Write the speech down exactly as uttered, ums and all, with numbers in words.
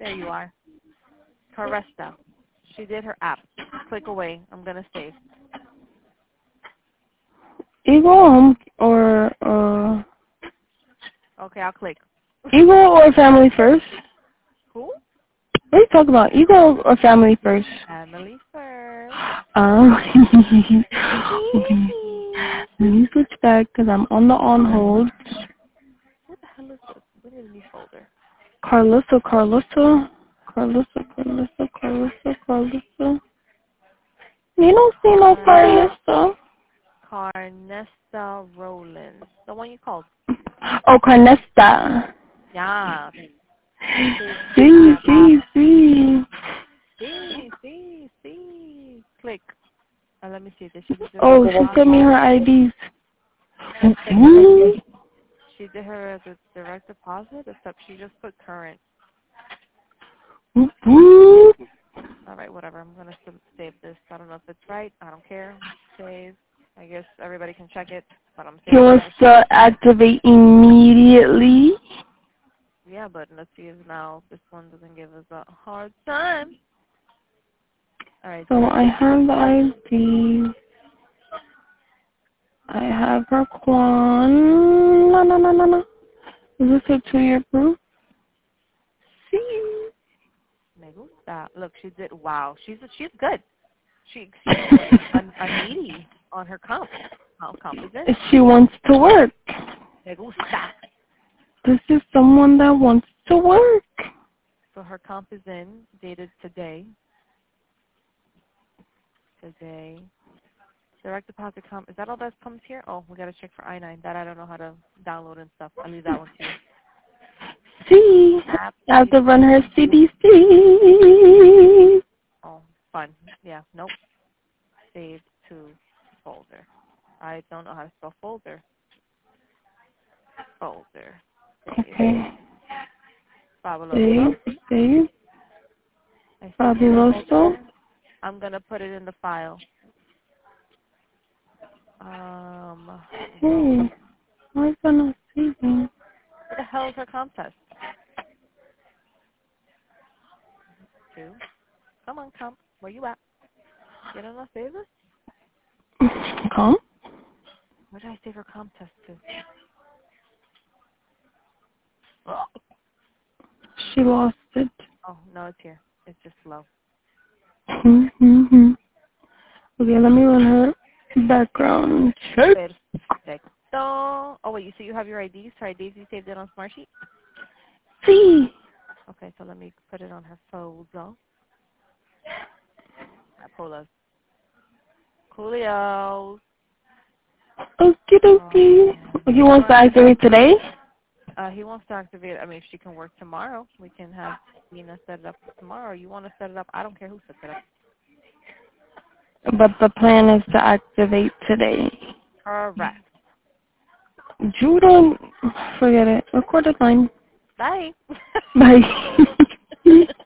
There you are. Caresta. She did her app. Click away. I'm going to save. Eagle or, uh... Okay, I'll click. Eagle or family first? Who? What are you talking about? Eagle or family first? Family first. Um, let me switch back because I'm on the on hold. What the hell is this? What is this folder? Carlissa, Carlissa, Carlissa, Carlissa, Carlissa, Carlissa. You don't see no Carlissa. Carnesta Rollins. The one you called. Oh, Carnesta. Yeah. See, see, see. See, see, see. Click. Uh, let me see. Did she do Oh, she sent me her I Ds. She did her the direct deposit, except she just put current. All right, whatever. I'm going to save this. I don't know if it's right. I don't care. Save. I guess everybody can check it, but I'm He saving wants it. to activate immediately. Yeah, but let's see if now this one doesn't give us a hard time. All right. So I have the I D. I have her Quan. No, no, no, no, no. Is this a two-year proof? See. Me gusta. Look, she did. Wow, she's she's good. She exceeded a, a needy on her comp. How comp is in? She wants to work. Me gusta. This is someone that wants to work. So her comp is in, dated today. Today. Direct deposit comp. Is that all that comes here? Oh, we got to check for I nine. That I don't know how to download and stuff. I'll leave that one to you. See, I have to run her C D C. Oh, fun. Yeah, nope. Save to folder. I don't know how to spell folder. Folder. Save. Okay. Fabuloso. Save, save. Fabuloso. I'm going to put it in the file. Um, Hey, why is that not saving? what the hell is her comp test? Two. Come on, comp. Where you at? You don't know save this? Comp? Where did I save her comp test to? She lost it. Oh, no, it's here. It's just low. Mm-hmm. Okay, let me run her background check. Perfecto. Oh, wait, you see you have your I Ds? Her I Ds you saved it on Smartsheet? See. Okay, so let me put it on her folder. Polas. Coolio. Okie dokie. Oh, he wants to activate today? Uh, he wants to activate. I mean, if she can work tomorrow, we can have Nina set it up for tomorrow. You want to set it up? I don't care who sets it up. But the plan is to activate today. Correct. Judah, forget it. Recorded line. Bye. Bye.